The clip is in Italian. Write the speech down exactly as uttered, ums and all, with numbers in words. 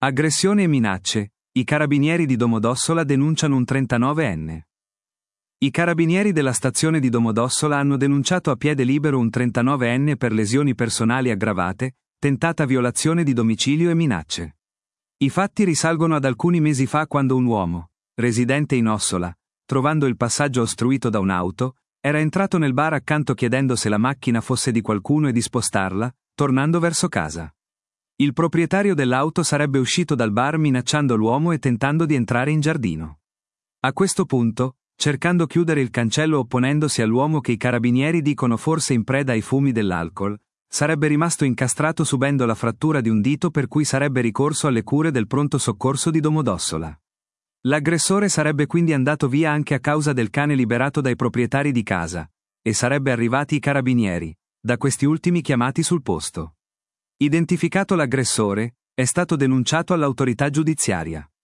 Aggressione e minacce. I carabinieri di Domodossola denunciano un trentanovenne. I carabinieri della stazione di Domodossola hanno denunciato a piede libero un trentanovenne per lesioni personali aggravate, tentata violazione di domicilio e minacce. I fatti risalgono ad alcuni mesi fa quando un uomo, residente in Ossola, trovando il passaggio ostruito da un'auto, era entrato nel bar accanto chiedendo se la macchina fosse di qualcuno e di spostarla, tornando verso casa. Il proprietario dell'auto sarebbe uscito dal bar minacciando l'uomo e tentando di entrare in giardino. A questo punto, cercando chiudere il cancello opponendosi all'uomo che i carabinieri dicono forse in preda ai fumi dell'alcol, sarebbe rimasto incastrato subendo la frattura di un dito per cui sarebbe ricorso alle cure del pronto soccorso di Domodossola. L'aggressore sarebbe quindi andato via anche a causa del cane liberato dai proprietari di casa, e sarebbe arrivati i carabinieri, da questi ultimi chiamati sul posto. Identificato l'aggressore, è stato denunciato all'autorità giudiziaria.